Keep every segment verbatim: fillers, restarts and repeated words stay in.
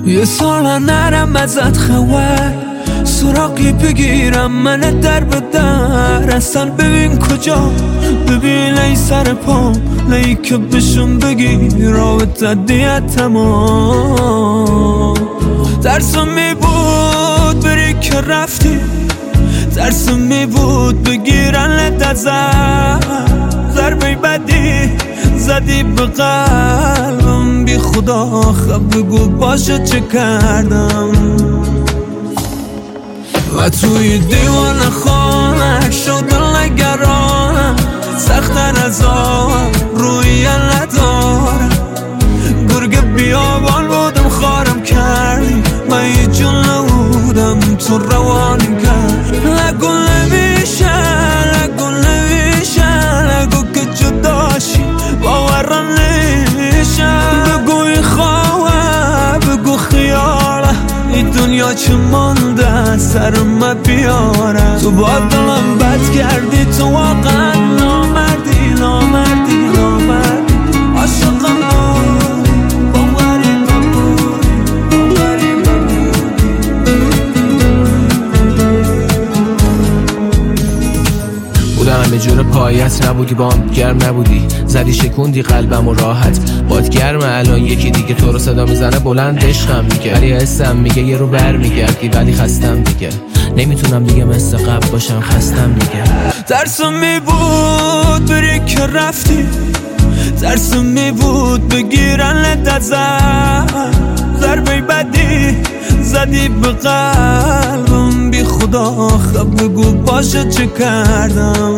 یه سال نرم ازت خبر سراغی بگیرم من در به در اصلا ببین کجا ببین ای سر پا نهی که بشون بگی رابطه دیت تمام ترسم می بود بری که رفتی ترسم می بود بگیرن لدت زد ضربه بدی زدی به قلبم بی خدا خب بگو باشه چه کردم و توی دیوان خانه شد نگرانم سختر از آن روی ندارم گرگ بیابان بودم خارم کردی من یه جون نبودم تو روانم کرد نگو نمیشه نگو نمیشه نگو که جداشی باورم نمیشه بگو این خواه بگو خیاله این دنیا چه مانده سر من بیاره تو با دلم بد کردی تو واقعا نامردی نامردی نامردی عاشقم بودی باوری من بودی باوری من بودم همه جور پایت نبودی بام گرم نبودی زدی شکوندی قلبم و راحت باد گرم الان یکی دیگه تو رو صدا میزنه بلند عشقم میگه ولی حسم میگه یه رو بر میگردی ولی خستم دیگه نمیتونم دیگه مثل قبل باشم خستم دیگه ترسم می بود بری که رفتی ترسم می بود بگیرن لدت زد ضربه بدی زدی به قلبم بی خدا خب بگو باشه چه کردم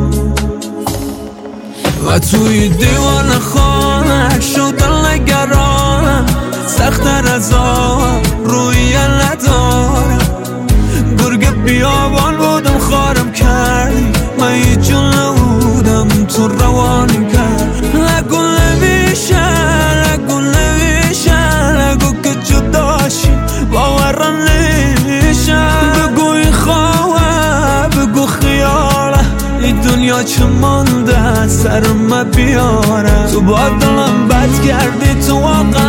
و توی دیوان خانه شدن نگرانم سختر از آن روی ندارم گرگ بیابان بودم خارم کردی من یه جون نبودم تو روانم کرد نگو نمیشه نگو نمیشه نگو که جداشی باورم نمیشه بگو این خواه بگو خیاله این دنیا چه مانده سر من بیاره تو با دلم بد کردی تو واقعا